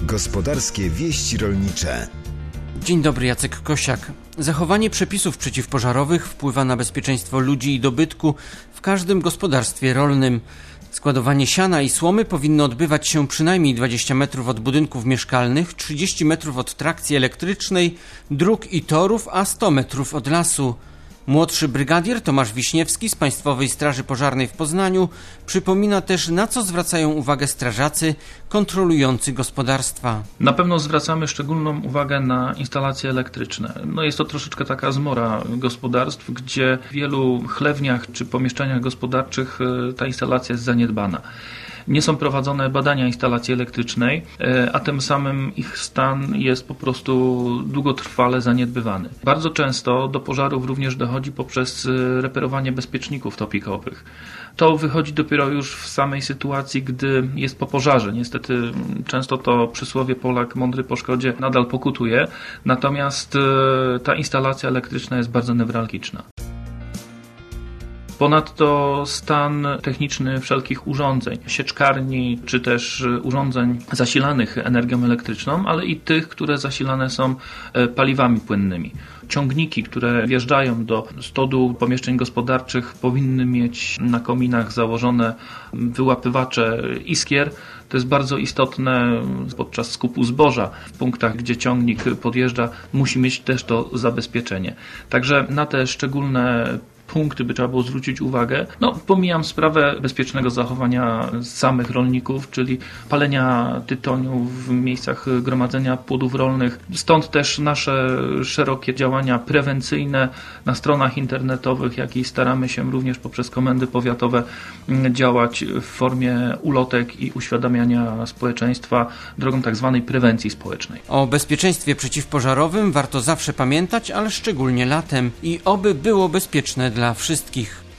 Gospodarskie wieści rolnicze. Dzień dobry, Jacek Kosiak. Zachowanie przepisów przeciwpożarowych wpływa na bezpieczeństwo ludzi i dobytku w każdym gospodarstwie rolnym. Składowanie siana i słomy powinno odbywać się przynajmniej 20 metrów od budynków mieszkalnych, 30 metrów od trakcji elektrycznej, dróg i torów, a 100 metrów od lasu. Młodszy brygadier Tomasz Wiśniewski z Państwowej Straży Pożarnej w Poznaniu przypomina też, na co zwracają uwagę strażacy kontrolujący gospodarstwa. Na pewno zwracamy szczególną uwagę na instalacje elektryczne. Jest to troszeczkę taka zmora gospodarstw, gdzie w wielu chlewniach czy pomieszczeniach gospodarczych ta instalacja jest zaniedbana. Nie są prowadzone badania instalacji elektrycznej, a tym samym ich stan jest po prostu długotrwale zaniedbywany. Bardzo często do pożarów również dochodzi poprzez reperowanie bezpieczników topikowych. To wychodzi dopiero już w samej sytuacji, gdy jest po pożarze. Niestety często to przysłowie Polak mądry po szkodzie nadal pokutuje, natomiast ta instalacja elektryczna jest bardzo newralgiczna. Ponadto stan techniczny wszelkich urządzeń, sieczkarni czy też urządzeń zasilanych energią elektryczną, ale i tych, które zasilane są paliwami płynnymi. Ciągniki, które wjeżdżają do stodół pomieszczeń gospodarczych, powinny mieć na kominach założone wyłapywacze iskier. To jest bardzo istotne podczas skupu zboża. W punktach, gdzie ciągnik podjeżdża, musi mieć też to zabezpieczenie. Także na te szczególne punkty by trzeba było zwrócić uwagę. Pomijam sprawę bezpiecznego zachowania samych rolników, czyli palenia tytoniu w miejscach gromadzenia płodów rolnych. Stąd też nasze szerokie działania prewencyjne na stronach internetowych, jak i staramy się również poprzez komendy powiatowe działać w formie ulotek i uświadamiania społeczeństwa drogą tak zwanej prewencji społecznej. O bezpieczeństwie przeciwpożarowym warto zawsze pamiętać, ale szczególnie latem i oby było bezpieczne dla wszystkich.